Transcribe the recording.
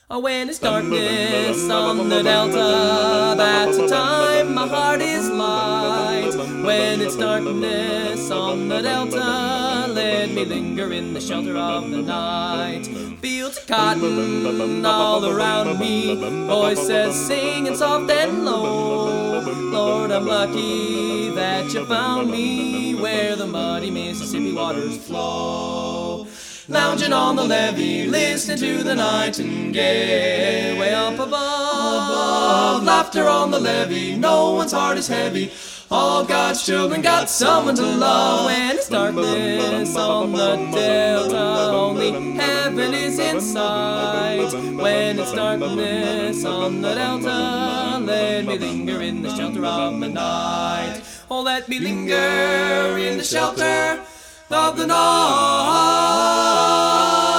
When it's darkness on the delta, that's the time my heart is light. When it's darkness on the delta, let me linger in the shelter of the night. Fields of cotton all around me, voices singing soft and low. Lord, I'm lucky that you found me where the muddy Mississippi waters flow. Lounging on the levee, listening to the nightingale. Way up above, laughter on the levee, no one's heart is heavy. All God's children got someone to love. When it's darkness on the delta, only heaven is in sight. When it's darkness on the delta, let me linger in the shelter of the night. Oh, let me linger in the shelter of the night.